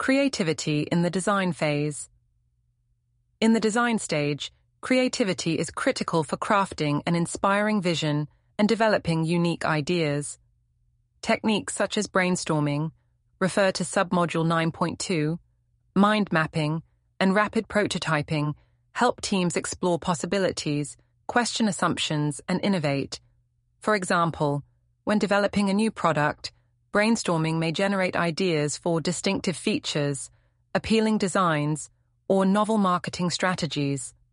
Creativity in the design phase. In the design stage, creativity is critical for crafting an inspiring vision and developing unique ideas. Techniques such as brainstorming, refer to Submodule 9.2, mind mapping, and rapid prototyping help teams explore possibilities, question assumptions, and innovate. For example, when developing a new product, brainstorming may generate ideas for distinctive features, appealing designs, or novel marketing strategies.